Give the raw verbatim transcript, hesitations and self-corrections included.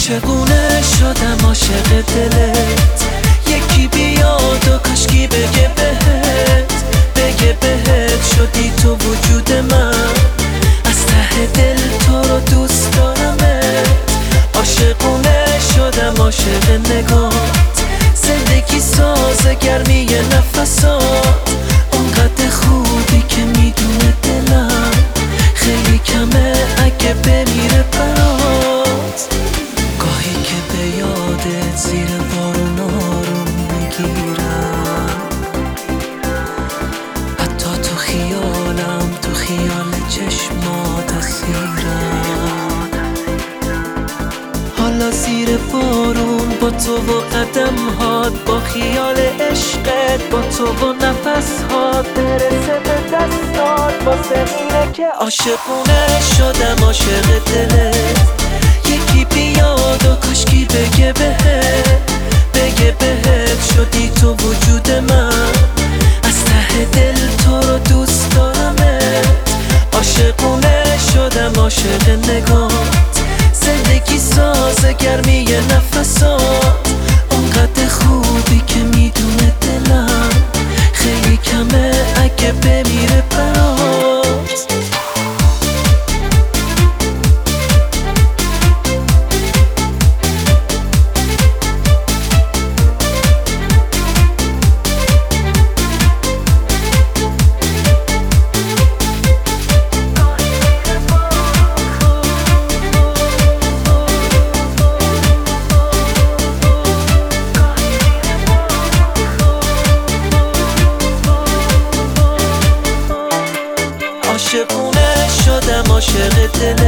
عاشقونه شدم عاشق دلت، یکی بیاد و کاشکی بگه بهت، بگه بهت شدی تو وجود من، از ته دل تو رو دوست دارمت. عاشقونه شدم عاشق نگات، زندگی ساز گرمی نفسات، اونقدر خوبی که میدونه دلم خیلی کمه اگه بمیره برات. گاهی که به یادت زیر بارون آروم میگیرم، حتی تو خیالم، تو خیال چشمات اسیرم. حالا زیر بارون با تو و قدم هات، با خیال عشقت، با تو و نفس هات، برسه به دستات واسه اینه که عاشقونه شدم عاشق دلت. یکی بیاد و کاشکی بگه بهت، بگه بهت شدی تو وجود من، از ته دل تو رو دوست دارمت. عاشقونه شدم عاشق نگات، زندگی ساز گرمی نفسات، اونقدر خوبی که میدونه دلم خیلی کمه اگه بمیره برات. عاشقونه شدم عاشق دلت،